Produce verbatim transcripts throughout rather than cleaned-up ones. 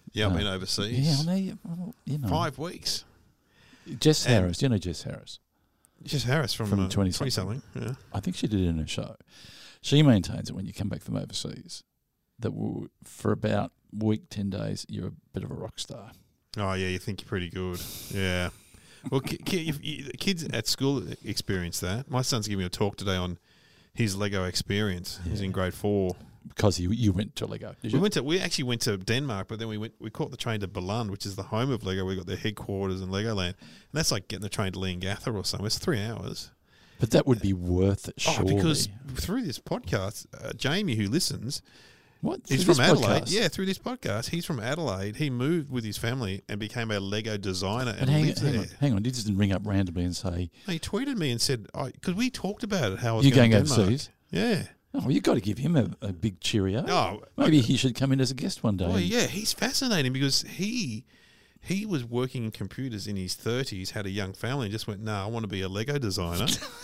Yeah, I've Uh, been overseas. Yeah, I know. You, well, you know. Five weeks. Jess And- Harris. You know Jess Harris? Just Harris from, From uh, twenty-something. twenty-something. Yeah. I think she did it in her show. She maintains that when you come back from overseas, that w- for about a week, ten days, you're a bit of a rock star. Oh, yeah, you think you're pretty good. Yeah. Well, ki- ki- if you, kids at school experience that. My son's giving me a talk today on his Lego experience. He's Yeah. in grade four. Because you you went to Lego, did We you? went to we actually went to Denmark, but then we went we caught the train to Billund, which is the home of Lego. We got their headquarters in Legoland, and that's like getting the train to Leongatha or something. It's three hours. But that would be worth it, surely. Oh, because through this podcast, uh, Jamie, who listens, what? he's Through from this Adelaide. podcast? Yeah, through this podcast, he's from Adelaide. He moved with his family and became a Lego designer and And hang, lives hang there. on, hang on. You just didn't ring up randomly and say, He tweeted me and said, because we talked about it, how I was you going going to Denmark. overseas? Yeah. Oh, you've got to give him a, a big cheerio. Oh, Maybe he should come in as a guest one day. Well, and- yeah, he's fascinating because he he was working in computers in his thirties, had a young family, and just went, "No, nah, I want to be a Lego designer."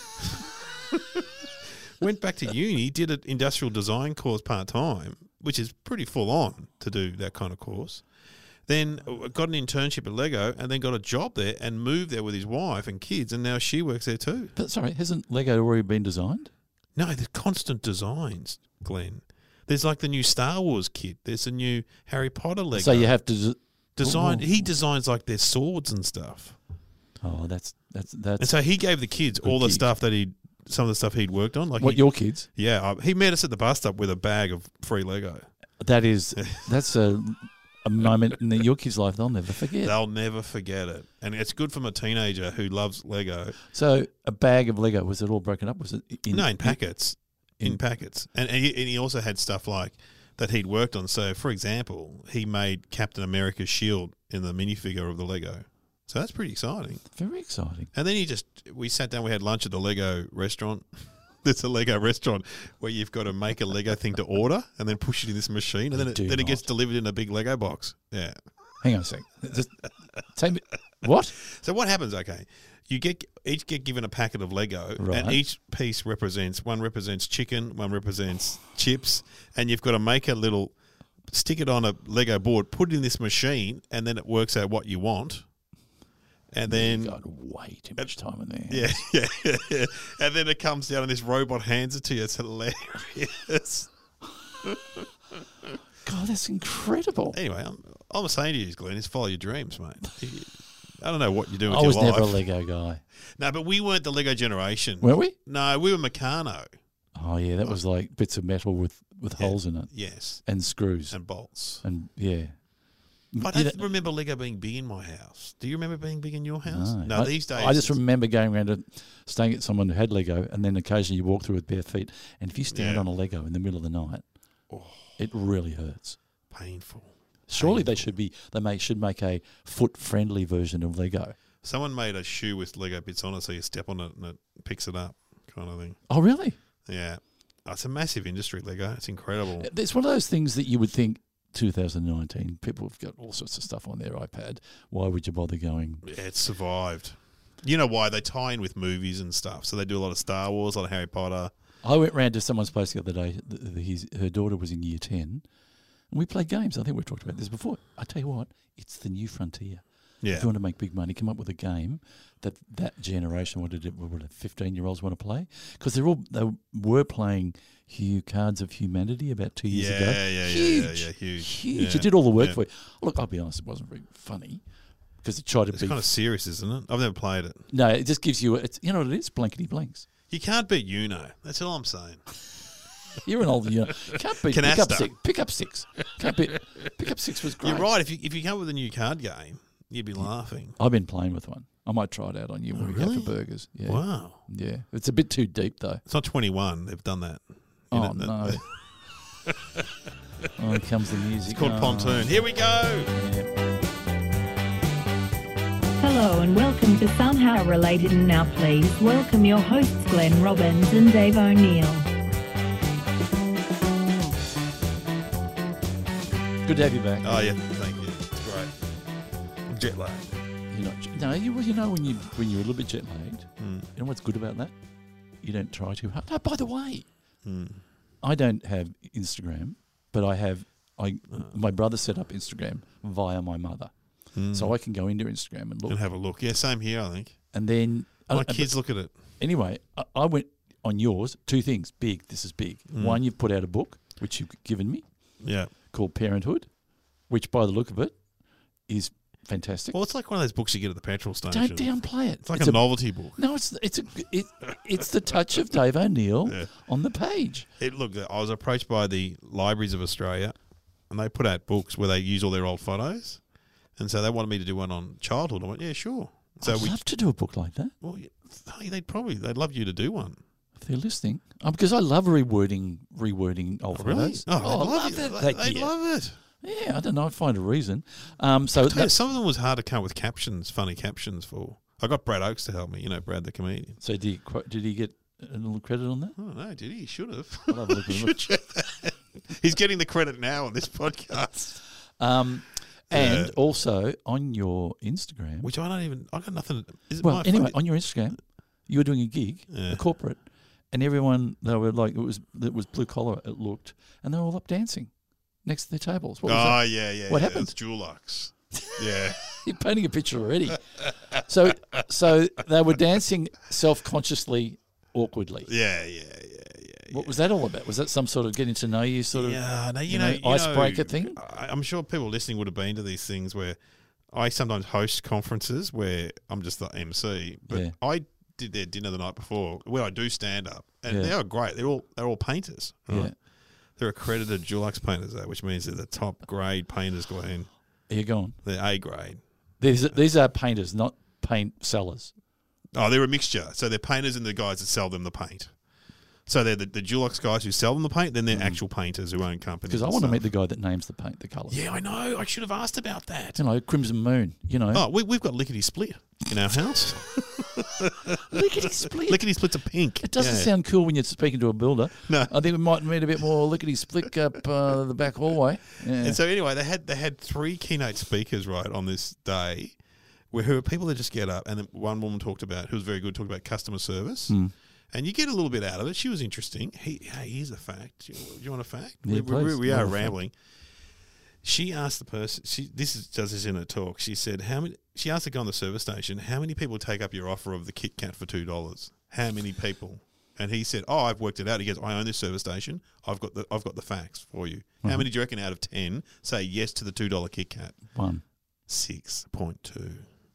Went back to uni, did an industrial design course part time, which is pretty full on to do that kind of course. Then got an internship at Lego, and then got a job there, and moved there with his wife and kids, and now she works there too. But sorry, hasn't Lego already been designed? No, there's constant designs, Glenn. There's like the new Star Wars kit. There's a new Harry Potter Lego. So you have to des- design. Oh. He designs like their swords and stuff. Oh, that's that's that's And so he gave the kids Good all the gig. stuff that he, some of the stuff he'd worked on. Like what he, your kids? yeah, uh, he met us at the bus stop with a bag of free Lego. That is that's a a moment in your kids' life they'll never forget. They'll never forget it, and it's good from a teenager who loves Lego. So a bag of Lego, was it all broken up? Was it in, no, in packets, in, in- packets, and and he, and he also had stuff like that he'd worked on. So, for example, he made Captain America's shield in the minifigure of the Lego. So that's pretty exciting. Very exciting. And then he just, we sat down, we had lunch at the Lego restaurant. There's a Lego restaurant where you've got to make a Lego thing to order and then push it in this machine, and You then it, do then it gets not. delivered in a big Lego box. Yeah. Hang on a sec. Just take me. What? So what happens? Okay, you get each get given a packet of Lego, Right. and each piece represents one represents chicken, one represents chips, and you've got to make a little, stick it on a Lego board, put it in this machine, and then it works out what you want. And then You got way too much time in there. Yeah, yeah, yeah. And then it comes down and this robot hands it to you. It's hilarious. God, that's incredible. Anyway, I'm, I'm saying to you, Glenn, is follow your dreams, mate. I don't know what you're doing with I was your life. never a Lego guy. No, but we weren't the Lego generation. Were we? No, we were Meccano. Oh yeah, that was like bits of metal with, with Yeah. holes in it Yes. and screws And bolts. and yeah. But I You don't know- remember Lego being big in my house. Do you remember being big in your house? No, I, these days. I just it's- remember going around and staying at someone who had Lego, and then occasionally you walk through with bare feet, and if you stand Yeah. on a Lego in the middle of the night, Oh. it really hurts. painful. Surely they Painful. should be. They may should make a foot friendly version of Lego. Someone made a shoe with Lego bits on it, so you step on it and it picks it up, kind of thing. Oh really? Yeah. Oh, it's a massive industry, Lego. It's incredible. It's one of those things that you would think. twenty nineteen, people have got all sorts of stuff on their iPad. Why would you bother going? Yeah, it's survived. You know why? They tie in with movies and stuff. So they do a lot of Star Wars, a lot of Harry Potter. I went round to someone's place the other day. th- th- His, her daughter was in year ten, and we played games. I think we've talked about this before. I tell you what, it's the new frontier. Yeah. If you want to make big money, come up with a game that that generation wanted, what fifteen-year-olds want to play, because they're all they were playing Hugh Cards of Humanity about two years Yeah, ago. yeah, yeah, huge, yeah, yeah, huge. huge. Yeah, It did all the work yeah. for you. Look, I'll be honest, it wasn't very funny because it tried to It's be. kind of serious, isn't it? I've never played it. No, it just gives you. It's you know what it is, blankety blanks. You can't beat Uno. That's all I'm saying. You're an old, you know, can't beat pick up Canasta. six. Pick up six. Can't beat. Pick up six was great. You're right. If you if you come up with a new card game, you'd be laughing. I've been playing with one. I might try it out on you when we go really? for burgers. Yeah, Wow. yeah. It's a bit too deep though. It's not twenty-one. They've done that. You Oh know, no! Oh, here comes the music. It's called Oh, Pontoon. Here we go. yeah. Hello and welcome to Somehow Related, and now please welcome your hosts Glenn Robbins and Dave O'Neill. Good to have you back. Oh yeah, thank you. It's great. I'm jet lagged. You're not, no, you, well, you know when you when you're a little bit jet lagged. Mm. You know what's good about that? You don't try too hard. No, by the way, Mm. I don't have Instagram, but I have I my brother set up Instagram via my mother, so I can go into Instagram and look and have a look. Yeah, same here. I think and then my uh, kids but look at it. Anyway, I, I went on yours. Two things big. This is big. Mm. One, you've put out a book which you've given me Yeah. called Parenthood, which by the look of it is fantastic. Well, it's like one of those books you get at the petrol station. Don't downplay it. It's like a, novelty book. No, it's it's a it, it's the touch of Dave O'Neill Yeah. on the page. It look. I was approached by the Libraries of Australia, and they put out books where they use all their old photos, and so they wanted me to do one on childhood. I went, yeah, sure. So I'd we, love to do a book like that well, hey, they'd probably they'd love you to do one. if they're listening, um, because I love rewording rewording old photos. Oh, I they'd love, love it. that. They, that- they'd yeah. love it. Yeah, I don't know. I'd find a reason. Um, so Tell you, that, some of them was hard to come up with captions, funny captions for. I got Brad Oakes to help me. You know, Brad the comedian. so did he, qu- did he get a little credit on that? Oh no, did he? He should have. I'll have a look at Should it. check that. He's getting the credit now on this podcast. Um, and Yeah. also on your Instagram. Which I don't even. I got nothing. Is it Well, my anyway, fault? on your Instagram, you were doing a gig, Yeah. a corporate, and everyone they were like it was it was blue collar. It looked, and they were all up dancing next to their tables. What was Oh that? yeah, yeah. What yeah. happened? It's Dulux. Yeah. You're painting a picture already. so, so they were dancing self consciously, awkwardly. Yeah, yeah, yeah, yeah. What was that all about? Was that some sort of getting to know you sort of Yeah, no, you, you know, know, you icebreaker know, thing? I, I'm sure people listening would have been to these things where I sometimes host conferences where I'm just the M C, but Yeah. I did their dinner the night before where I do stand up, and Yeah. they are great. They're all they're all painters. Right? Yeah. They're accredited Dulux painters, though, which means they're the top grade painters, Glenn. Are you gone? They're A grade. These these are painters, not paint sellers. Oh, they're a mixture. So they're painters and the guys that sell them the paint. So they're the, the Dulux guys who sell them the paint, then they're actual painters who own companies. Because I and want to stuff. meet the guy that names the paint, the colours. Yeah, I know. I should have asked about that. You know, Crimson Moon, you know. Oh, we, we've got lickety split in our house. Lickety split. Lickety splits are pink. It doesn't Yeah. sound cool when you're speaking to a builder. No. I think we might need a bit more lickety split up uh, the back hallway. Yeah. And so anyway, they had they had three keynote speakers right on this day, where who are people that just get up, and then one woman talked about who was very good, talked about customer service. Hmm. And you get a little bit out of it. She was interesting. He, hey, here's a fact. Do you, do you want a fact? Yeah, we, we, please. we Love are a fact. rambling. She asked the person. She this is does this in her talk. She said, "How many?" She asked the guy on the service station, "How many people take up your offer of the Kit Kat for two dollars? How many people?" And he said, "Oh, I've worked it out." He goes, "I own this service station. I've got the I've got the facts for you. How Uh-huh. many do you reckon out of ten say yes to the two dollar Kit Kat?" One. Six point two.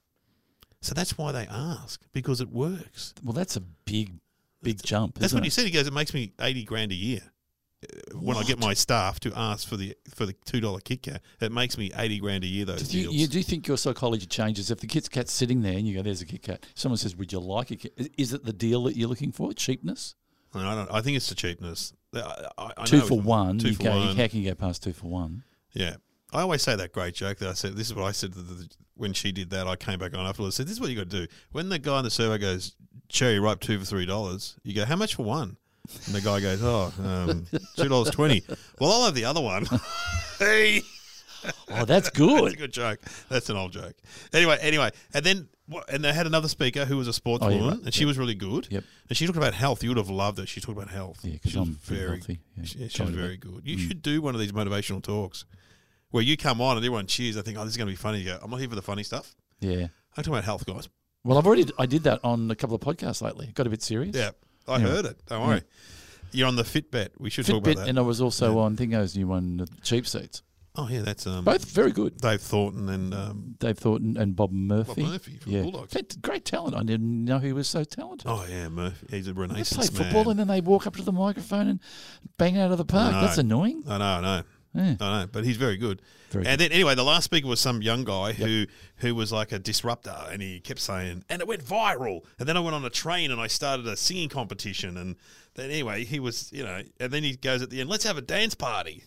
So that's why they ask, because it works. Well, that's a big, big jump. That's isn't what he it? said. He goes, "It makes me eighty grand a year uh, when I get What? my staff to ask for the for the two dollar Kit Kat. It makes me eighty grand a year. Those Do you, deals." you do you think your psychology changes if the Kit Kat's sitting there and you go, "There's a Kit Kat." Someone says, "Would you like a Kit?" Is- Is it the deal that you're looking for? Cheapness? I don't. I think it's the cheapness. I, I, I two know for it's- one. Two you for go, one. How can you go past two for one? Yeah. I always say that great joke that I said. This is what I said to the, when she did that. I came back on afterwards. I said, "This is what you got to do." When the guy in the survey goes, "Cherry ripe two for three dollars," you go, "How much for one?" And the guy goes, "Oh, um, two dollars twenty." Well, I'll have the other one. Hey. Oh, that's That's good. a good joke. That's an old joke. Anyway, anyway, and then what- and they had another speaker who was a sports Oh, yeah, woman, right. and she Yep. was really good. Yep. And she talked about health. You would have loved it. She talked about health. Yeah, 'cause She was I'm pretty very healthy. Yeah, She, she was trying to very be. good. You Mm. should do one of these motivational talks where you come on and everyone cheers. I think, "Oh, this is going to be funny." You go, "I'm not here for the funny stuff. Yeah. I'm talking about health, guys." Well, I've already I did that on a couple of podcasts lately. Got a bit serious. Yeah, I Yeah. heard it. Don't worry. You're on the Fitbit. We should talk Fitbit, about that. and I was also Yeah. on Thingo's new one, uh, Cheap Seats. Oh yeah, that's um, Both very good. Dave Thornton and um, Dave Thornton and Bob Murphy. Bob Murphy from yeah. Bulldogs. Great, great talent. I didn't know he was so talented. Oh yeah, Murphy. He's a They Renaissance play football man. and then they walk up to the microphone and bang out of the park. know. That's annoying. I know, I know. Yeah. I know, but he's very good. Very and then anyway, the last speaker was some young guy who who was like a disruptor, and he kept saying, "And it went viral." And then I went on a train and I started a singing competition, and then anyway, he was, you know, and then he goes at the end, "Let's have a dance party."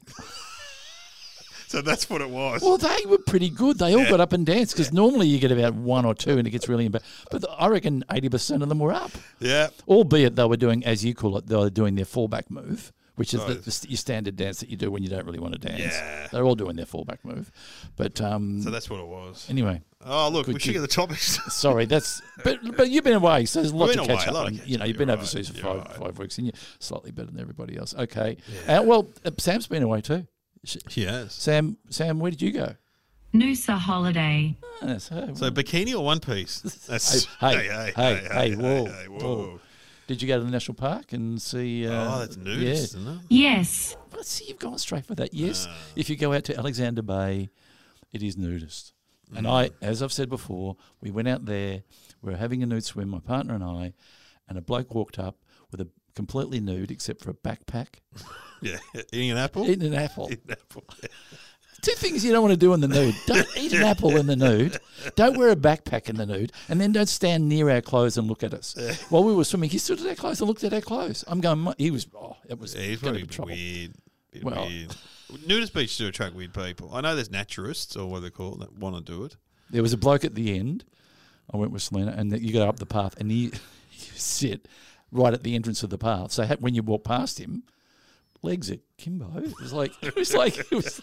So that's what it was. Well, they were pretty good. They all got up and danced because normally you get about one or two and it gets really embarrassing. But I reckon eighty percent of them were up. Yeah. Albeit they were doing, as you call it, they were doing their fallback move, which is the, Right. the, your standard dance that you do when you don't really want to dance. Yeah. They're all doing their fallback move. But um, So that's what it was. anyway, Oh, look, Good we should gig. get the topics. sorry, that's but but you've been away, so there's a lot We've to been catch away, a up lot on. to catch You know, up, you've been you're overseas right, for you're five right. five weeks, and you're slightly better than everybody else. Okay, uh, well, uh, Sam's been away too. She, She has. Sam, Sam, where did you go? Noosa holiday. Ah, so, So bikini or one piece? That's Hey, hey, hey, hey, whoa, whoa. Did you go to the national park and see? Uh, Oh, that's nudist, yeah. isn't it? Yes. Well, see, you've gone straight for that. Yes, Ah. if you go out to Alexander Bay, it is nudist. And I, as I've said before, we went out there. We were having a nude swim, my partner and I, and a bloke walked up with a completely nude except for a backpack, Yeah. Eating an apple? eating an apple. Eating an apple. Two things you don't want to do in the nude. Don't eat an apple in the nude. Don't wear a backpack in the nude. And then don't stand near our clothes and look at us. While we were swimming, he stood at our clothes and looked at our clothes. I'm going, "My-" he was, oh, it was Yeah, he's going probably to be trouble. weird. Bit Well- weird. Nudist beaches do attract weird people. I know there's naturists, or what they call it, that want to do it. There was a bloke at the end. I went with Selena, and you go up the path, and you, you sit right at the entrance of the path. So ha- when you walk past him, legs at Kimbo. It was like, it was like, it was.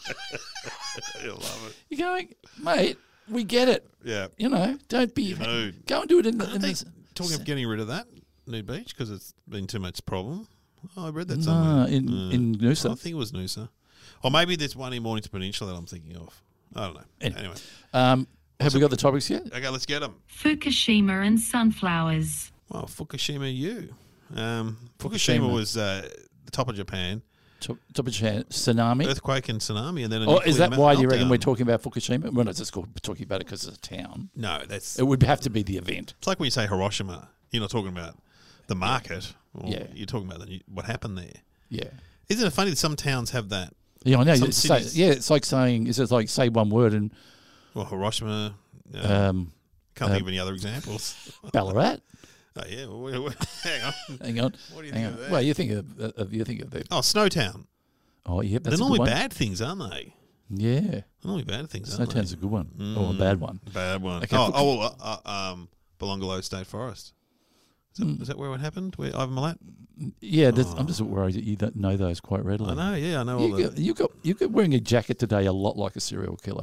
You'll love it. You're going, mate. We get it. Yeah. You know, don't be. nude. Go and do it in the. In Aren't they the talking of getting rid of that nude beach because it's been too much problem. Oh, I read that no, somewhere. in Uh, in Noosa. I think it was Noosa. Or maybe there's one in Mornington Peninsula that I'm thinking of. I don't know. Anyway. Anyway. Um, have What's we it- got the topics yet? Okay, let's get them. Fukushima and sunflowers. Well, Fukushima U. Um, Fukushima. Fukushima was uh, the top of Japan. Top, top of chan- tsunami. Earthquake and tsunami, and then a Or is nuclear that why do you reckon meltdown. we're talking about Fukushima? We're not just called, talking about it because it's a town. No, that's It would have to be the event. it's like when you say Hiroshima. You're not talking about the market. Or Yeah. You're talking about the, what happened there. Yeah. Isn't it funny that some towns have that? Yeah, I know. Some It's say, cities- yeah, it's like saying, it's just like say one word and Well, Hiroshima. Uh, um, can't uh, think of any other examples. Ballarat. Oh yeah. Well, we- we- hang on. Hang on. What do you Hang think on. of that? Well, you think of, of you think of the. Oh, Snowtown. Oh, yeah, that's They're a good normally one. bad things, aren't they? Yeah, They're normally bad things, aren't Snowtown's they? a good one Mm. or a bad one. Bad one. Okay, oh, Fuku- oh, well, uh, uh, um, Belongolo State Forest. Is that, Mm. is that where it happened? Where Ivan Milat? Yeah, that's, Oh. I'm just worried that you don't know those quite readily. I know. Yeah, I know all You the. got, you got you got wearing a jacket today a lot like a serial killer.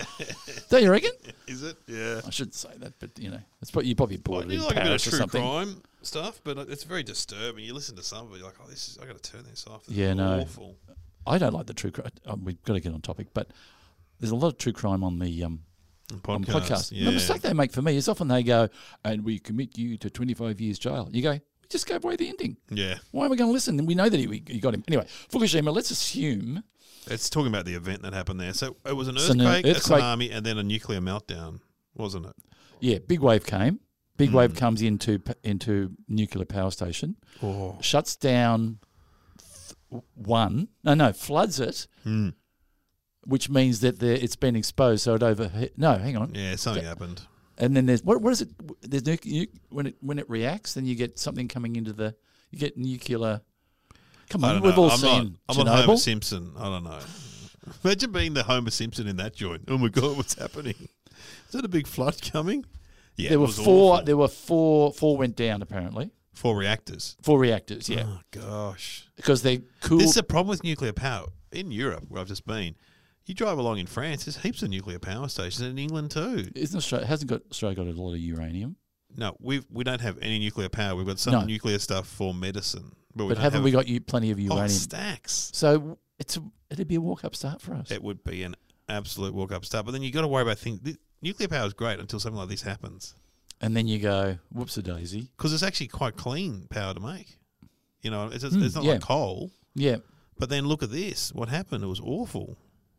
Don't you reckon? Is it? Yeah. I shouldn't say that, but you know, it's probably you probably bought Well, it you in like a bit of Paris or true something. crime stuff, but it's very disturbing. You listen to some of it, you're like, oh, this is. I got to turn this off. This Yeah, is no. awful. I don't like the true crime. Um, we've got to get on topic, but there's a lot of true crime on the um, Podcast. on podcast. Yeah. The mistake they make for me is often they go, and we commit you to twenty-five years jail. You go, we just gave away the ending. Yeah. Why are we going to listen? And we know that he, he got him. Anyway, Fukushima, let's assume. It's talking about the event that happened there. So it was an So, earthquake, no, a earthquake- tsunami, and then a nuclear meltdown, wasn't it? Yeah, big wave came. Big Mm. wave comes into p- into nuclear power station, Oh. shuts down th- one. No, no, floods it, Mm. which means that the, it's been exposed. So it over. No, hang on. Yeah, something happened. And then there's what? What is it? There's nu- nu- when it when it reacts, then you get something coming into the. You get nuclear. Come I on, don't we've know. all I'm seen not, I'm not Homer Chernobyl. Simpson. I don't know. Imagine being the Homer Simpson in that joint. Oh my God, what's happening? Is that a big flood coming? Yeah, there it were was four. awful. There were four. Four went down apparently. Four reactors. Four reactors. Yeah, Oh gosh. because they cooled. This is a problem with nuclear power in Europe, where I've just been. You drive along in France, there's heaps of nuclear power stations, and in England too. Isn't Australia hasn't got Australia got a lot of uranium? No, we we don't have any nuclear power. We've got some No. nuclear stuff for medicine, but, we But don't haven't have we got u- plenty of oh, uranium? stacks? So it's a, it'd be a walk up start for us. It would be an absolute walk up start. But then you got to worry about things. th- Nuclear power is great until something like this happens, And then you go, whoops a daisy. because it's actually quite clean power to make. You know, it's, it's, Mm, it's not yeah. like coal. Yeah. But then look at this. What happened? It was awful.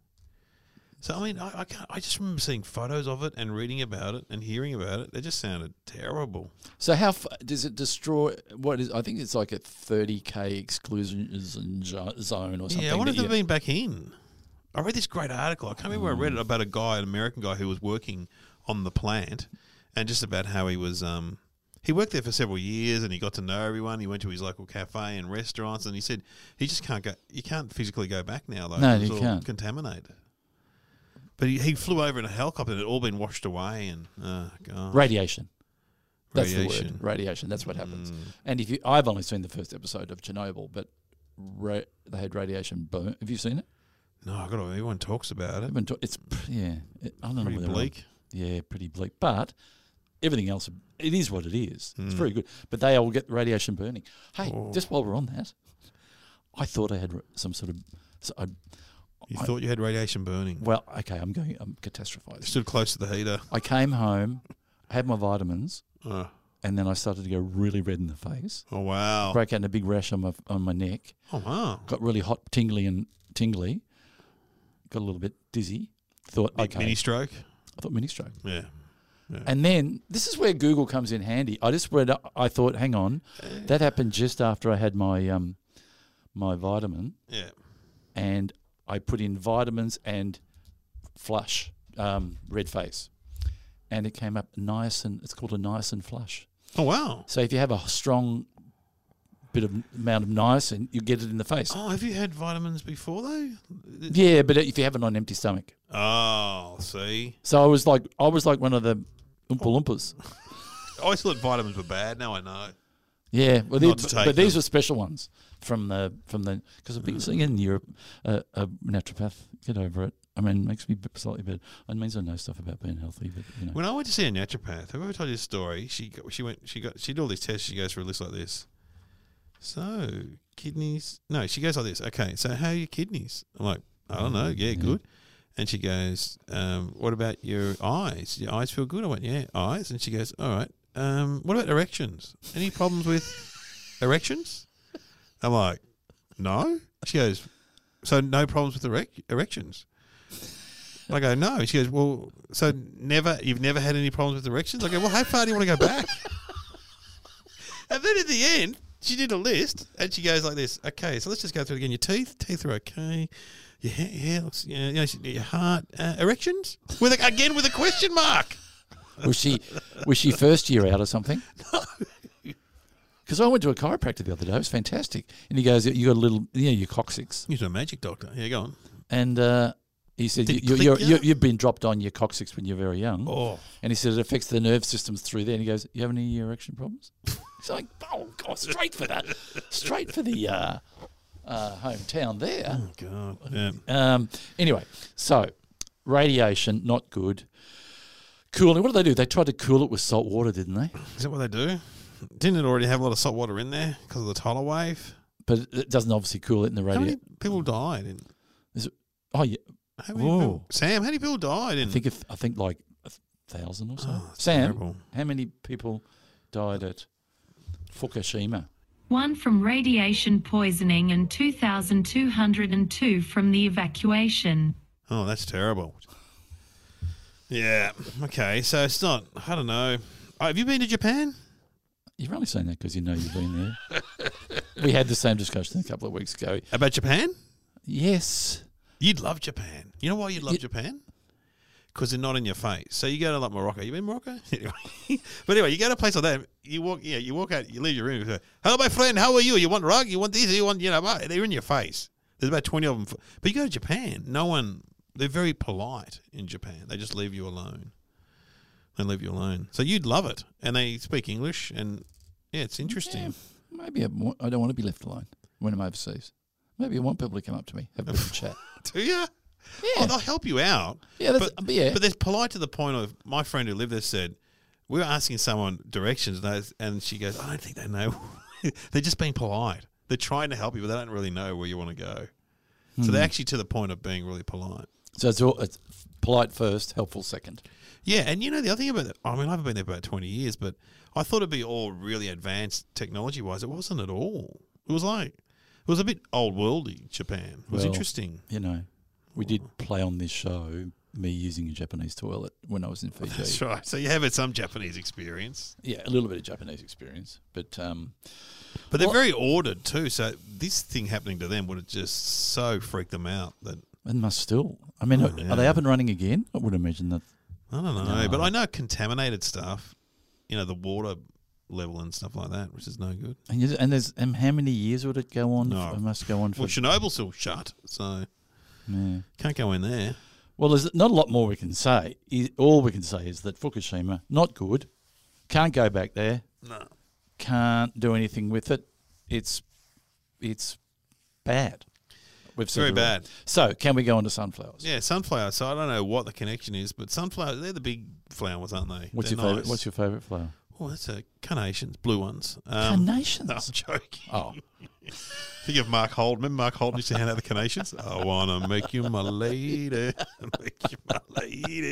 So I mean, I I, can't, I just remember seeing photos of it and reading about it and hearing about it. They just sounded terrible. So how f- does it destroy? What is? I think it's like a thirty k exclusion zo- zone or something. Yeah, I wonder that if they've you- been back in. I read this great article. I can't remember where I read it about a guy, an American guy who was working on the plant, and just about how he was. Um, he worked there for several years, and he got to know everyone. He went to his local cafe and restaurants, and he said he just can't go. You can't physically go back now, though. No, It was you all can't. Contaminated. But he, he flew over in a helicopter, and it had all been washed away, and oh god, radiation. That's the Radiation. word. Radiation. That's what happens. Mm. And if you, I've only seen the first episode of Chernobyl, but ra- they had radiation burn. Have you seen it? No, I got to. Everyone talks about it. I've been ta- it's yeah. It, I don't know. Pretty whether I'm- bleak. Yeah, pretty bleak. But everything else, it is what it is. It's Mm. very good. But they all get radiation burning. Hey, Oh. just while we're on that, I thought I had r- some sort of. So I, You I- thought you had radiation burning. Well, okay, I'm going. I'm catastrophizing. Stood close to the heater. I came home, had my vitamins, Oh, and then I started to go really red in the face. oh wow. Broke out in a big rash on my on my neck. Oh, wow. Got really hot, tingly, and tingly. Got a little bit dizzy. Thought, Mi- okay, Mini stroke. I thought mini stroke. Yeah. And then this is where Google comes in handy. I just read. I thought, hang on, that happened just after I had my um, my vitamin, Yeah. and I put in vitamins and flush, um, red face, and it came up niacin. It's called a niacin flush. Oh, wow. So if you have a strong bit of amount of niacin, you get it in the face. Oh, have you had vitamins before, though? Yeah, but if you have it on an empty stomach. Oh, see. So I was like, I was like one of the Oompa Loompas. I always thought vitamins were bad. Now I know. Yeah, well, Not these, to but, take but these them. were special ones from the from the because I've been seeing in Europe uh, a naturopath. Get over it. I mean, it makes me b- slightly better. It means I know stuff about being healthy, but you know. When I went to see a naturopath, have I ever told you this story? She got, she went she got she did all these tests. She goes through a list like this. So kidneys? No, she goes like this. Okay, so how are your kidneys? I'm like, I don't know. Yeah, Yeah. good. And she goes, um, what about your eyes? Your eyes feel good? I went, yeah, eyes. And she goes, all right. Um, what about erections? Any problems with erections? I'm like, no. She goes, so no problems with erec- erections? I go, no. She goes, well, so never, you've never had any problems with erections? I go, well, how far do you want to go back? And then at the end, she did a list, and she goes like this. Okay, so let's just go through it again. Your teeth, teeth are okay. Your hair, hair looks, you know, you know, your heart, uh, erections? With a, again with a question mark. Was she was she first year out or something? No. Because I went to a chiropractor the other day. It was fantastic, and he goes, "You got a little, you know, your coccyx," You're a magic doctor. Yeah, go on. and uh, he said, Did it you, click you're, you? you're, "You've been dropped on your coccyx when you're very young." Oh, And he said it affects the nerve systems through there. And he goes, "You have any erection problems?" He's like, "Oh God, straight for that, straight for the uh, uh, hometown there." oh God. Yeah. Um, anyway, so radiation not good. Cooling. What did they do? They tried to cool it with salt water, didn't they? Is that what they do? Didn't it already have a lot of salt water in there because of the tidal wave? But it doesn't obviously cool it in the How many radio. people died? In, Oh yeah, how many Whoa. people, Sam, how many people died in? I think if, I think like a thousand or so. Oh, that's Sam, terrible. how many people died at Fukushima? One from radiation poisoning and two thousand two hundred two from the evacuation. Oh, that's terrible. Yeah. Okay. So it's not. I don't know. Uh, have you been to Japan? You're only saying that because you know you've been there. We had the same discussion a couple of weeks ago. About Japan? Yes. You'd love Japan. You know why you'd love Yeah. Japan? Because they're not in your face. So you go to like Morocco. You been to Morocco? Anyway. But anyway, you go to a place like that. You walk. Yeah. You walk out. You leave your room. You go, hello, my friend. How are you? You want rug? You want this? You want you know? They're in your face. There's about twenty of them. But you go to Japan. No one. They're very polite in Japan. They just leave you alone. They leave you alone. So you'd love it. And they speak English. And yeah, it's interesting. Yeah, maybe I, wa- I don't want to be left alone when I'm overseas. Maybe I want people to come up to me, have a bit of a chat. Do you? Yeah. Oh, they'll help you out. Yeah, that's, But, but yeah. but they're polite to the point of my friend who lived there said, we were asking someone directions and, those, and she goes, I don't think they know. They're just being polite. They're trying to help you, but they don't really know where you want to go. So Hmm. they're actually to the point of being really polite. So it's, all, it's polite first, helpful second. Yeah, and you know the other thing about that, I mean, I haven't been there for about twenty years, but I thought it'd be all really advanced technology-wise. It wasn't at all. It was like, it was a bit old-worldy, Japan. It was Well, interesting. You know, we did play on this show me using a Japanese toilet when I was in Fiji. That's right. So you have had some Japanese experience. Yeah, a little bit of Japanese experience, but um, But they're Well- very ordered too, so this thing happening to them would have just so freaked them out that it must still. I mean, Oh, are, yeah. are they up and running again? I would imagine that. I don't know. No. But I know contaminated stuff, you know, the water level and stuff like that, which is no good. And, you, and there's and how many years would it go on? No. It must go on for. Well, Chernobyl's still shut, so yeah. can't go in there. Well, there's not a lot more we can say. I- All we can say is that Fukushima, not good. Can't go back there. No. Can't do anything with it. It's it's bad. We've said Very it all. bad. So, can we go on to sunflowers? Yeah, sunflower. So I don't know what the connection is, but sunflower, they're the big flowers, aren't they? What's They're your favorite? nice. What's your favorite flower? Oh, that's a carnations, blue ones. Um, Carnations? No, I'm joking. Oh. Think of Mark Holden. Remember Mark Holden used to hand out the carnations? I want to make you my lady. Make you my lady.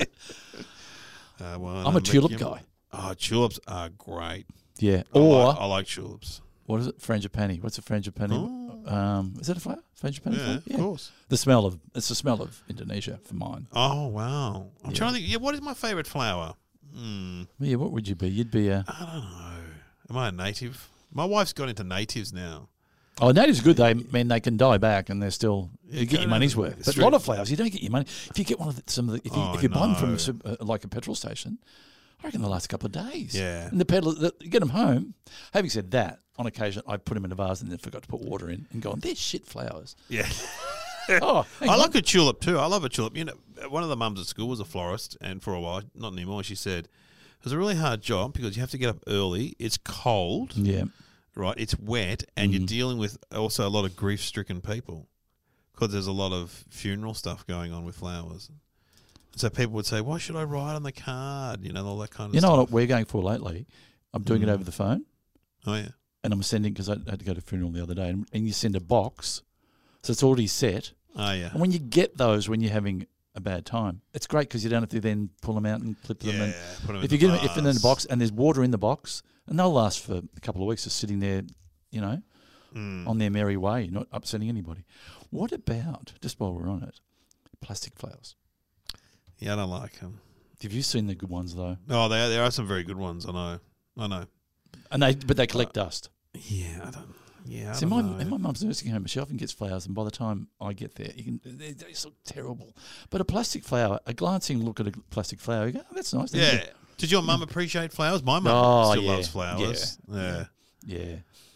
I wanna I'm a make tulip you- guy. Oh, tulips are great. Yeah. I Or, like, I like tulips. what is it? Frangipani. What's a frangipani? Oh. Um, is that a flower? Frangipani Yeah, flower? of course. The smell of, it's the smell of Indonesia for mine. Oh, wow. I'm Yeah. trying to think. Yeah, what is my favourite flower? Hmm. Yeah, what would you be? You'd be a... I don't know. Am I a native? My wife's got into natives now. Oh, native's good. They mean they can die back, and they're still you get your kinda- money's worth. But it's a lot true. of flowers, you don't get your money. If you get one of the, some of the, if you, Oh, if you buy them from no. a, sup- uh, like a petrol station, I reckon they last a couple of days. Yeah. and the peddler, the, you get them home. Having said that, on occasion I put them in a vase and then forgot to put water in, and gone, they're shit flowers. Yeah. Oh, hang I on. like a tulip too. I love a tulip. You know, one of the mums at school was a florist, and for a while, not anymore, she said, it was a really hard job because you have to get up early. It's cold. Yeah. Right, it's wet, and Mm-hmm. you're dealing with also a lot of grief-stricken people because there's a lot of funeral stuff going on with flowers. So people would say, "Why should I write on the card?" You know, all that kind of You know stuff. what we're going for lately? I'm doing Mm. it over the phone, Oh yeah, and I'm sending because I had to go to a funeral the other day, and, and you send a box, so it's already set. oh yeah, And when you get those when you're having a bad time, it's great because you don't have to then pull them out and clip them. yeah. And Put 'em if in you the get them if they're in a vase. box and there's water in the box, and they'll last for a couple of weeks just sitting there, you know, Mm. on their merry way, not upsetting anybody. What about, just while we're on it, plastic flowers? Yeah, I don't like them. Have you seen the good ones though? Oh, there there are some very good ones. I know, I know. And they but they collect dust. Yeah, I don't. Yeah, I See, don't my know. in my mum's nursing home, she often gets flowers, and by the time I get there, you can they, they just look terrible. But a plastic flower, a glancing look at a plastic flower, you go, oh, that's nice. That's Yeah. good. Did your mum appreciate flowers? My mum Oh, still yeah. loves flowers. Yeah. Yeah.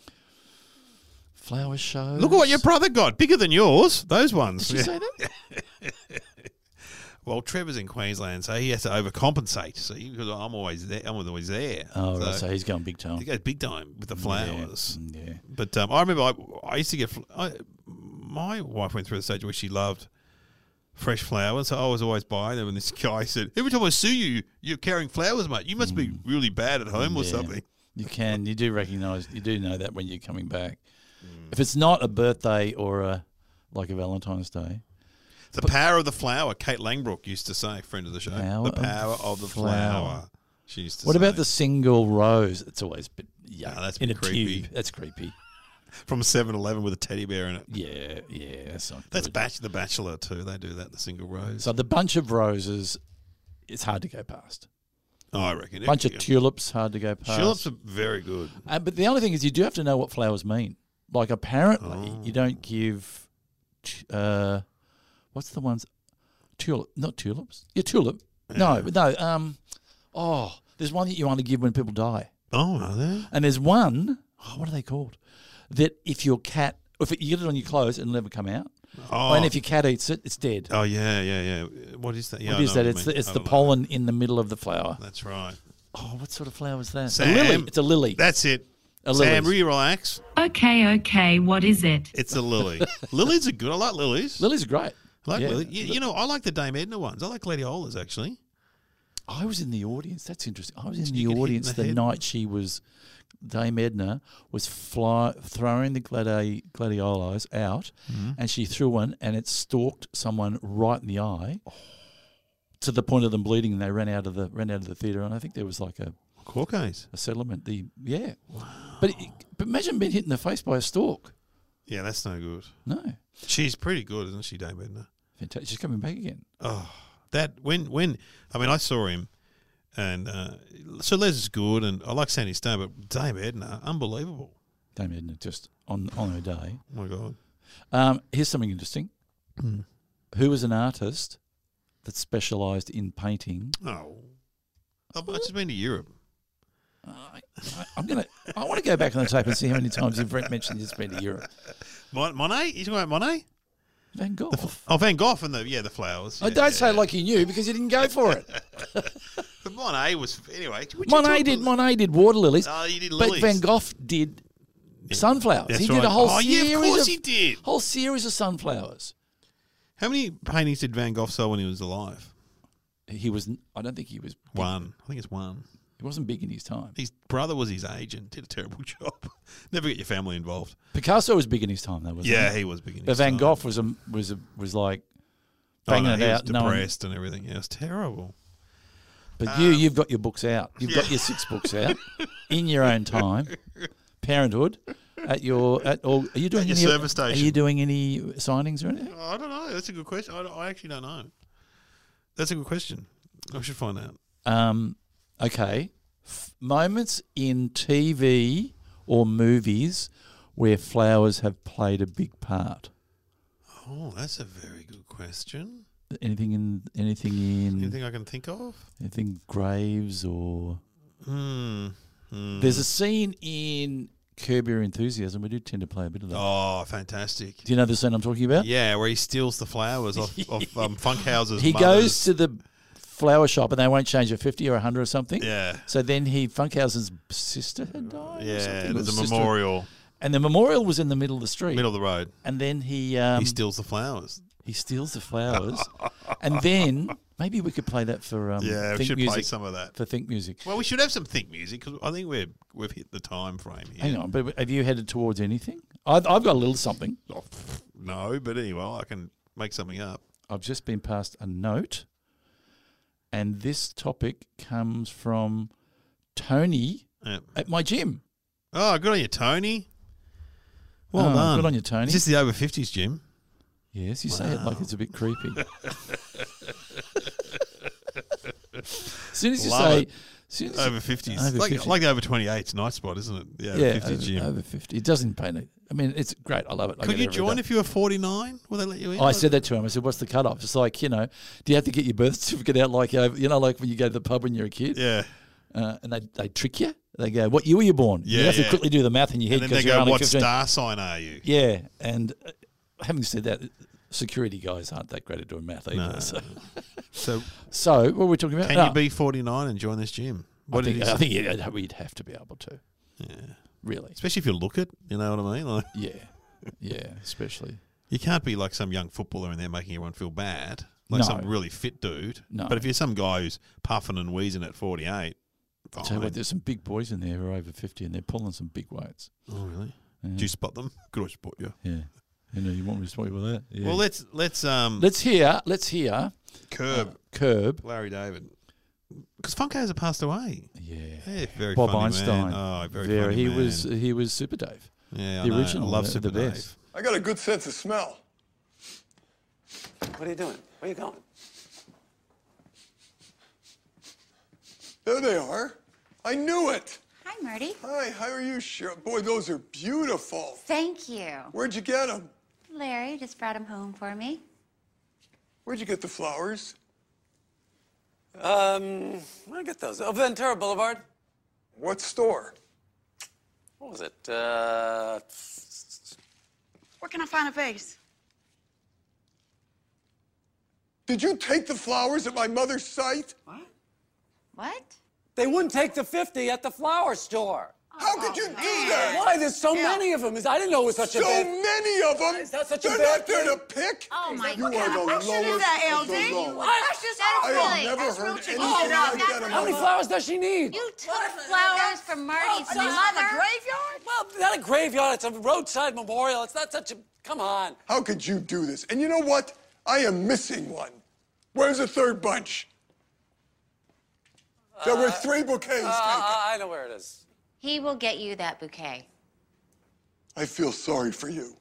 Flower shows. Look at what your brother got. Bigger than yours. Those ones. Did you Yeah. say that? Well, Trevor's in Queensland, so he has to overcompensate. So because I'm always there, I'm always there. Oh, so right, so he's going big time. he goes big time with the flowers. Yeah. yeah. But um, I remember I, I used to get. fl- I, my wife went through the stage where she loved fresh flowers, so I was always buying them. And this guy said, "Every time I see you, you're carrying flowers, mate. You must be really bad at home or Yeah. something." You can. You do recognise. You do know that when you're coming back. If it's not a birthday or a like a Valentine's Day, The power of the flower. Kate Langbrook used to say, friend of the show. Power the power of of the flower. flower. She used to what say. about the single rose? It's always a bit yuck. that's a in bit a creepy. tube. That's creepy. from seven eleven with a teddy bear in it? Yeah, yeah. That's not That's good. Bach- the Bachelor too. They do that. The single rose. So the bunch of roses, it's hard to go past. oh, I reckon. Bunch of Yeah. tulips, hard to go past. Tulips are very good. Uh, but the only thing is, you do have to know what flowers mean. Like, apparently, Oh. you don't give. t- Uh, what's the ones? Tulip, not tulips. Yeah, tulip. No, but no. Um, oh, there's one that you want to give when people die, Oh, are there? and there's one. Oh, what are they called? That if your cat, if it, you get it on your clothes, it'll never come out. Oh, And if your cat eats it, it's dead. oh yeah, yeah, yeah. What is that? Yeah, what I is know that? you It's mean. the, it's I the don't know. pollen in the middle of the flower. That's right. Oh, what sort of flower is that? Sam, a lily. It's a lily. That's it. A Sam, lily. really relax. Okay, okay, what is it? It's a lily. Lilies are good. I like lilies. Lilies are great. I like yeah. lilies. You, you know, I like the Dame Edna ones. I like gladiolas actually. I was in the audience. That's interesting. I was in Did the you get hit in audience the the head? night she was, Dame Edna was fly, throwing the gladi, gladiolas out, Mm-hmm. and she threw one, and it stalked someone right in the eye, to the point of them bleeding, and they ran out of the ran out of the theatre. And I think there was like a, Corcase. a settlement. The yeah, but it, but imagine being hit in the face by a stalk. Yeah, that's no good. No, She's pretty good, isn't she, Dame Edna? fantastic. She's coming back again. Oh, that when when I mean I saw him, and uh, so Les is good, and I like Sandy Stone, but Dame Edna, unbelievable. Dame Edna just on on her day. Oh my God. Um, here's something interesting. Hmm. Who was an artist that specialised in painting? Oh, I've I've just been to Europe. I, I, I'm gonna. I want to go back on the tape and see how many times you've mentioned you've been to Europe. Mon- Monet? You talking about Monet? Van Gogh. Oh, Van Gogh and the yeah the flowers. I Yeah, don't yeah. say it like you knew because you didn't go for it. But Monet was anyway. would you Monet talk did. to- Monet did water lilies, Oh, you did but lilies. Van Gogh did sunflowers. That's he right. did a whole oh, series yeah, of course of he did. whole series of sunflowers. How many paintings did Van Gogh sell when he was alive? He was. I don't think he was. One. I think it's one. He wasn't big in his time. His brother was his agent. Did a terrible job. Never get your family involved. Picasso was big in his time, though, wasn't Yeah, he? he was big in But his Van time. Gogh was a, was a, was like Oh, banging no, it he out. was no one- depressed and everything. Yeah, it was terrible. But you, Um, you've got your books out. You've got your six books out in your own time. Parenthood at your at all. Are you doing At any your service Are station. you doing any signings or anything? Oh, I don't know. That's a good question. I, don't- I actually don't know. That's a good question. I should find out. Um, okay. F- moments in T V or movies where flowers have played a big part. Oh, that's a very good question. Anything in anything in Anything I can think of? anything Graves or Hmm. Hmm. there's a scene in Curb Your Enthusiasm. We do tend to play a bit of that. Oh, fantastic. Do you know the scene I'm talking about? Yeah, where he steals the flowers off, off um, Funkhauser's He mother's. goes to the flower shop and they won't change a fifty or a hundred or something. Yeah. So then he Funkhauser's sister had died. or Yeah, something, there's or a sister- memorial, and the memorial was in the middle of the street. middle of the road. And then he um, he steals the flowers. he steals the flowers, and then maybe we could play that for um, Yeah, we Think should Music play some of that. for Think Music. Well, we should have some think music because I think we're we've hit the time frame here. Hang on, but have you headed towards anything? I've, I've got a little something. Oh, pff, no, but anyway, I can make something up. I've just been passed a note, and this topic comes from Tony Yeah. at my gym. Oh, good on you, Tony. Well Oh, done. good on you, Tony. Is this the over fifties gym? Yes, you say it like it's a bit creepy. As soon as you Love say it. as soon as Over fifties. Over like, fifty. like the over twenty-eight's night spot, isn't it? The over yeah, fifties over, gym. over fifty. It doesn't pain it. I mean, it's great. I love it. I Could go you every join day. if you were forty-nine? Will they let you in? I said that to him. I said, "What's the cutoff?" It's like, you know, do you have to get your birth certificate out like over, you know, like when you go to the pub when you're a kid, Yeah. uh, and they they trick you. They go, "What year were you born?" you Yeah, have to yeah. quickly do the math in your head And then they because you're go, only what fifteen. star sign are you? Yeah, and uh, having said that, security guys aren't that great at doing math either. No. So, So so what were we talking about? can No, you be forty-nine and join this gym? I What did think, he I say? think you'd, we'd have to be able to. Yeah. Really. Especially if you look it, you know what I mean? Like, Yeah, yeah, especially. you can't be like some young footballer in there making everyone feel bad, like No. some really fit dude. No. But if you're some guy who's puffing and wheezing at forty-eight, I'll tell you fine. what, there's some big boys in there who are over fifty and they're pulling some big weights. Oh, really? Yeah. Do you spot them? Good, I spot you. Yeah. You know, you want me to spot you with that? Yeah. Well, let's let's um let's hear, let's hear curb uh, Curb. Larry David because Funkhauser passed away. Yeah. Yeah, very Bob funny Einstein. Man. Oh, very, Very, funny he man. was he was Super Dave. yeah, I the know. original, I love the- Super the Dave. best. I got a good sense of smell. What are you doing? Where are you going? There they are. I knew it. Hi, Marty. Hi, how are you, Cheryl? Boy, those are beautiful. Thank you. Where'd you get them? Larry just brought him home for me. Where'd you get the flowers? Um, where did I get those? Oh, Ventura Boulevard. What store? What was it? Uh, Where can I find a vase? Did you take the flowers at my mother's site? what? What? They wouldn't take the fifty at the flower store. How could you do that? Why? There's so many of them. I didn't know it was such So a bad... many of them. Is that such a They're bad not there thing? to pick. Oh, my You are God. the What shit is lowest that, of the L D? low. That's just That's I have really, never that's heard real anything chicken like shit. that That's in How many my flowers does she need? You took flowers from Marty's Are these mother. from a graveyard? Well, not a graveyard. It's a roadside memorial. It's not such a... Come on. How could you do this? And you know what? I am missing one. Where's the third bunch? There were three bouquets Uh, taken. I I know where it is. He will get you that bouquet. I feel sorry for you.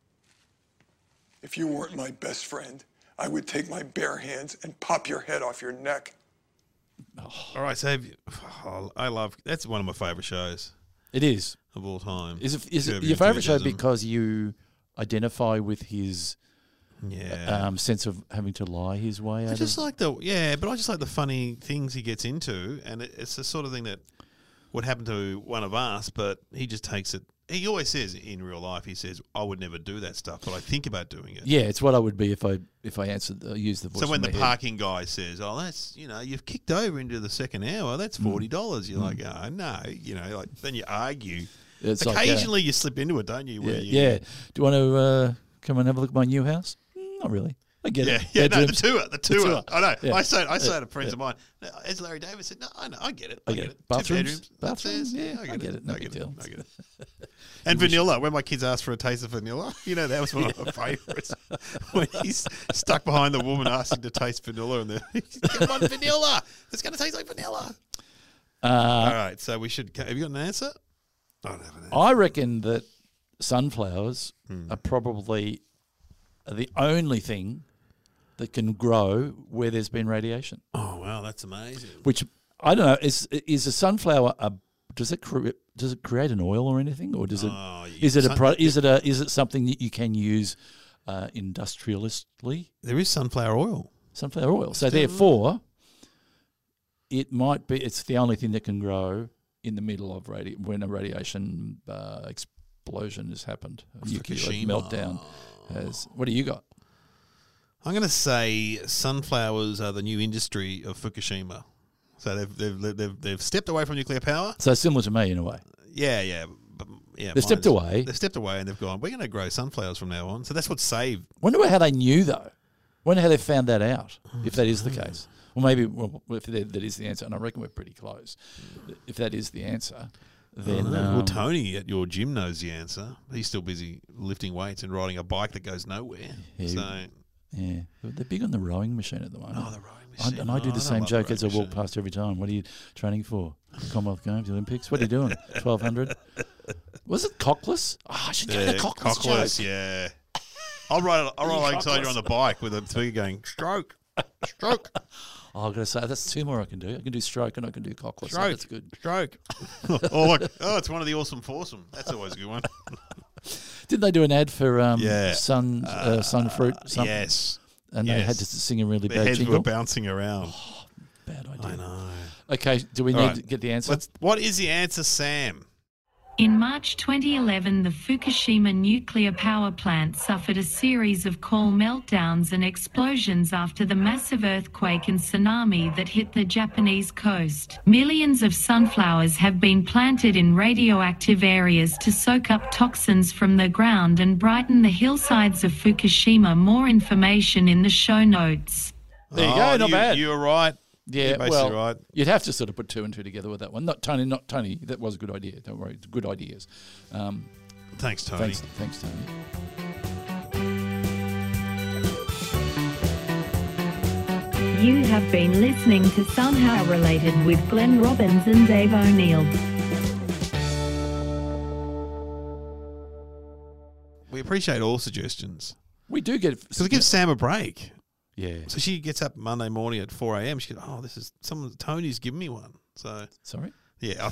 If you weren't my best friend, I would take my bare hands and pop your head off your neck. All right, so have you, oh, I love that's one of my favourite shows It is. of all time. Is it, is it Curb your favourite show Enthusiasm. because you identify with his Yeah. um, sense of having to lie his way out I just of... like the yeah, but I just like the funny things he gets into, and it, it's the sort of thing that would happen to one of us, but he just takes it. He always says in real life, he says, "I would never do that stuff, but I think about doing it." Yeah, it's what I would be if I if I answered uh, used the voice. So when from the my head. parking guy says, "Oh, that's you know, you've kicked over into the second hour, that's forty dollars," you're like, "Oh no," you know, like then you argue. It's like, uh, Occasionally, you slip into it, don't you? yeah, where you- yeah. Do you want to uh, come and have a look at my new house? Mm, not really. I get Yeah, it. yeah, no, the Bedrooms. tour, the tour. tour. I know. Yeah. I say, I say Yeah. to friends Yeah. of mine, "No, as Larry David said, no, I know, I get it. I get it. Two Bathrooms? bedrooms, Bathrooms? upstairs. Yeah, I get it. No I big get it. deal. I get it. And vanilla. When my kids asked for a taste of vanilla, you know, that was one of my favourites. When he's stuck behind the woman asking to taste vanilla, and they're, come on, vanilla. It's going to taste like vanilla. Uh, All right, so we should. Have you got an answer? I don't have an answer. I reckon that sunflowers Hmm. are probably the only thing that can grow where there's been radiation. Oh wow, that's amazing. Which I don't know is is a sunflower a does it cre- does it create an oil or anything, or does it Oh, you- is it a sun- pro- is it a is it something that you can use uh, industrialistly? There is sunflower oil. Sunflower oil. So therefore, it might be it's the only thing that can grow in the middle of radi- when a radiation uh, explosion has happened, a nuclear Fukushima. meltdown has. What do you got? I'm going to say sunflowers are the new industry of Fukushima. So they've they've they've, they've stepped away from nuclear power. So similar to me in a way. Yeah, yeah, but yeah. They've stepped mine's- away. They've stepped away and they've gone. We're going to grow sunflowers from now on. So that's what saved. Wonder how they knew though. Wonder how they found that out. If that is the case, well, maybe well, if that, that is the answer, and I reckon we're pretty close. If that is the answer, then well, um, Tony at your gym knows the answer. He's still busy lifting weights and riding a bike that goes nowhere. Yeah, so yeah, they're big on the rowing machine at the moment. oh, the rowing I, machine. and I do Oh, the don't same love joke the as I rowing walk machine. past every time. What are you training for? Commonwealth Games, Olympics? What are you doing? twelve hundred? Was it cockless? Oh, I should get Yeah, the cockless, cockless, joke. yeah. I'll ride. I'll ride alongside you cockless. on the bike with a speaker going stroke, stroke, Oh, I've got to say, that's two more I can do. I can do stroke and I can do cockless. So stroke. that's good. Stroke. oh, look. Oh, it's one of the awesome foursome. That's always a good one. Didn't they do an ad for um, Yeah. sun, uh, sun fruit? Something? Yes. And they yes. had to sing a really Their bad heads jingle. were bouncing around. Bad idea. I know. Okay, do we All need right. to get the answer? Let's, what is the answer, Sam? In March twenty eleven, the Fukushima nuclear power plant suffered a series of coal meltdowns and explosions after the massive earthquake and tsunami that hit the Japanese coast. Millions of sunflowers have been planted in radioactive areas to soak up toxins from the ground and brighten the hillsides of Fukushima. More information in the show notes. There you go, not bad. You were right. Yeah, You're basically well, right. you'd have to sort of put two and two together with that one. Not Tony, not Tony. That was a good idea. Don't worry, it's good ideas. Um, Thanks, Tony. thanks, thanks, Tony. You have been listening to Somehow Related with Glenn Robbins and Dave O'Neill. We appreciate all suggestions. We do get Because it gives Sam a break. yeah. So she gets up Monday morning at four a.m. She goes, oh, this is someone, Tony's given me one. So, Sorry, yeah.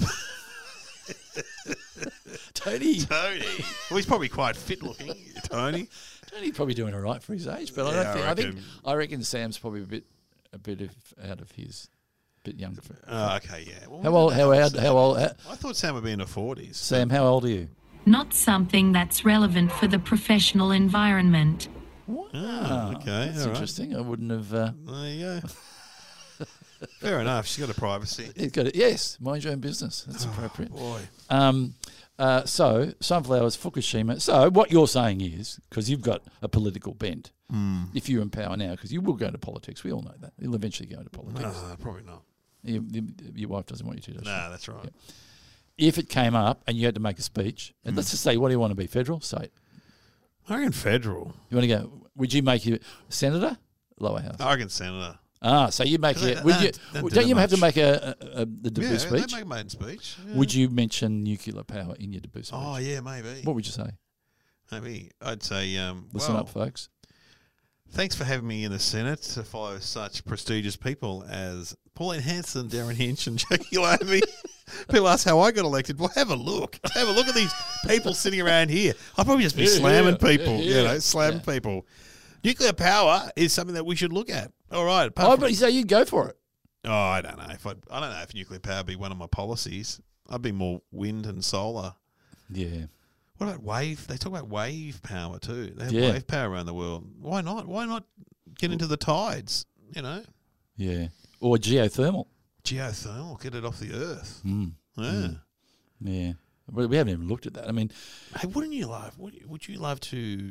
Tony. Tony. Well, he's probably quite fit looking, Tony. Tony's probably doing all right for his age, but I Yeah, don't think. I I, think reckon. I reckon Sam's probably a bit, a bit of out of his, bit younger. For, Oh, okay, yeah. Well, how old? How old? How old? How, I thought Sam would be in her forties. Sam, how old are you? Not something that's relevant for the professional environment. Oh, okay. That's all right. interesting. I wouldn't have. Uh, There you go. Fair enough. She's got a privacy. He's got it. Yes, mind your own business. That's appropriate. Boy. Um, uh, so sunflowers, Fukushima. So what you're saying is, because you've got a political bent, Hmm. if you're in power now, because you will go into politics, we all know that. You'll eventually go into politics. No, probably not. You, you, your wife doesn't want you to, does she? No, that's right. If it came up and you had to make a speech, and let's just say, what do you want to be? Federal, state? I reckon federal. You want to go? Would you make you senator, lower house? I reckon senator. Ah, so you make They it. don't- Would they you? don't- don't do Don't you that have to much. make a, a, a the debut Yeah, speech? they make a maiden speech. Yeah. Would you mention nuclear power in your debut speech? Oh, yeah, maybe. What would you say? Maybe. I'd say, um, Listen well, up, folks. thanks for having me in the Senate to follow such prestigious people as Pauline Hanson, Darren Hinch, and Jackie Lamy. People ask how I got elected. Well, have a look. Have a look at these people sitting around here. I'll probably just be Yeah, slamming yeah, people, yeah, you yeah. know, slamming Yeah. people. Nuclear power is something that we should look at. All right. apart Oh, from- but so you'd go for it. oh, I don't know. If I, I don't know if nuclear power would be one of my policies. I'd be more wind and solar. Yeah. What about wave? They talk about wave power too. They have Yeah. wave power around the world. Why not? Why not get into the tides? You know, Yeah. Or geothermal. geothermal, get it off the earth. Mm. Yeah. Yeah. But we haven't even looked at that. I mean, Hey, wouldn't you love? Would you, would you love to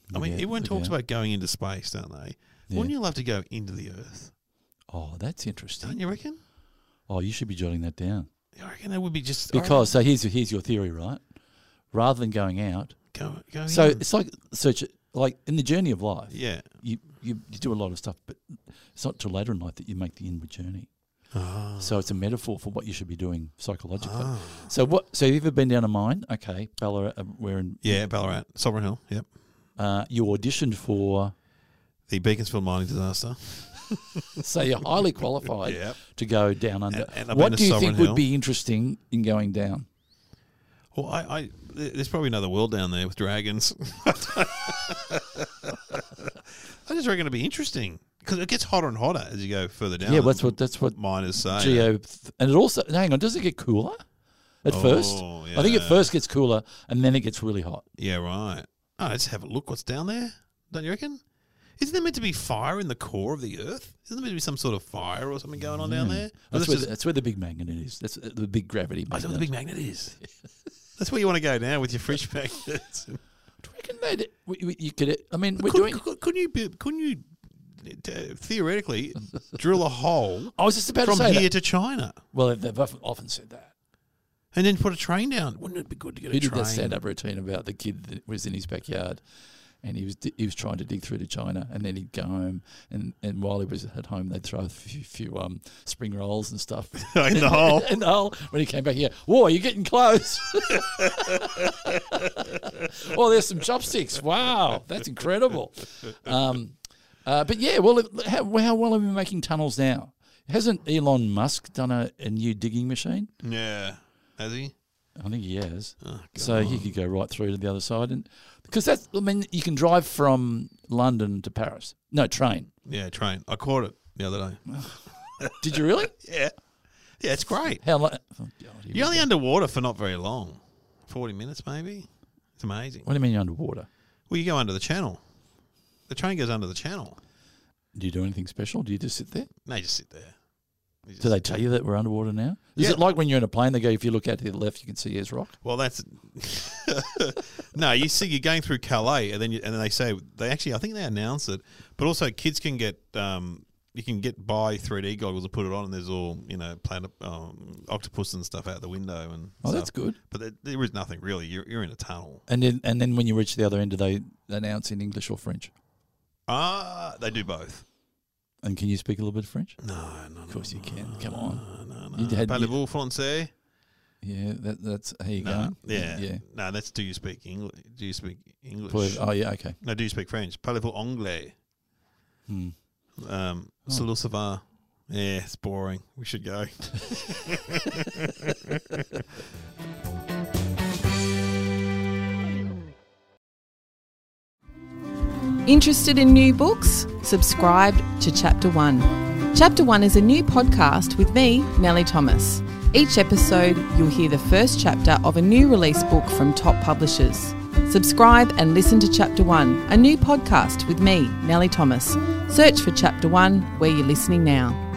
I mean, Yeah, everyone look talks out. about going into space, don't they? Yeah. Wouldn't you love to go into the Earth? Oh, that's interesting. Don't you reckon? Oh, you should be jotting that down. I reckon that would be just Because, so here's, here's your theory, right? Rather than going out, go, go so in. it's like search, like in the journey of life, Yeah. you, you, you do a lot of stuff, but it's not till later in life that you make the inward journey. Ah. So it's a metaphor for what you should be doing psychologically. Ah. So what? So have you ever been down a mine? Okay, Ballarat, uh, we're in. Yeah, Ballarat, Sovereign Hill. Yep. Uh, you auditioned for, The Beaconsfield mining disaster. so you're highly qualified Yep. to go down under. And- and I've what been to do you Sovereign think would Hill. be interesting in going down? Well, I, I there's probably another world down there with dragons. I just reckon it'd be interesting because it gets hotter and hotter as you go further down. Yeah, that's what that's what miners say. Geo, and it also hang on. Does it get cooler at Oh, first? I think it yeah. first gets cooler and then it gets really hot. Yeah, right. Oh, let's have a look. What's down there? Don't you reckon? Isn't there meant to be fire in the core of the Earth? Isn't there meant to be some sort of fire or something going on down there? Or That's that's where, just- the, that's where the big magnet is. That's uh, the big gravity Oh, is that magnet. what the big magnet is? That's where you want to go now with your fridge magnets. Do you reckon that we- we- you could? I mean, we're Could, doing. could, couldn't you? Be, couldn't you? uh, Theoretically, drill a hole I was just about from to say here that. to China, Well, they've often, often said that. and then put a train down. Wouldn't it be good to get He a did train? that stand-up routine about the kid that was in his backyard, and he was di- he was trying to dig through to China, and then he'd go home, and, and while he was at home, they'd throw a few, few um spring rolls and stuff In the hole. in the hole. When he came back here, whoa, you're getting close. Oh, there's some chopsticks. Wow, that's incredible. Um, uh, but yeah, well, it- how, how well are we making tunnels now? Hasn't Elon Musk done a, a new digging machine? Yeah, has he? I think he has. Oh, So he could go right through to the other side, and because that's, I mean, you can drive from London to Paris. No, train. Yeah, train. I caught it the other day. Did you really? Yeah, yeah, it's great. How long? Oh, God, here You're we only go. underwater for not very long, forty minutes maybe. It's amazing. What do you mean you're underwater? Well, you go under the channel. The train goes under the channel. Do you do anything special? Do you just sit there? No, you just sit there. You just Do they sit tell there. you that we're underwater now? Is Yeah. it like when you're in a plane? They go, if you look out to the left, you can see Ayers Rock. Well, that's no. You see, you're going through Calais, and then you, and then they say they actually. I think they announce it, but also kids can get. Um, you can get buy three D goggles and put it on, and there's all you know, planet, um, octopus and stuff out the window, and Oh, stuff. that's good. But there, there is nothing really. You're you're in a tunnel. And then, and then when you reach the other end, do they announce in English or French? Ah, they do both. And can you speak a little bit of French? No, no, Of course you can. Come no, on. no, no. You had- Parlez-vous français? Yeah, that, that's how you No, going. yeah, yeah. No, that's do you speak English? Do you speak English? Well, oh yeah, okay. No, do you speak French? Parlez-vous anglais? Hmm. Um, Oh. Salut, ça va? Yeah, it's boring. We should go. Interested in new books? Subscribe to Chapter One. Chapter One is a new podcast with me, Nellie Thomas. Each episode, you'll hear the first chapter of a new release book from top publishers. Subscribe and listen to Chapter One, a new podcast with me, Nellie Thomas. Search for Chapter One where you're listening now.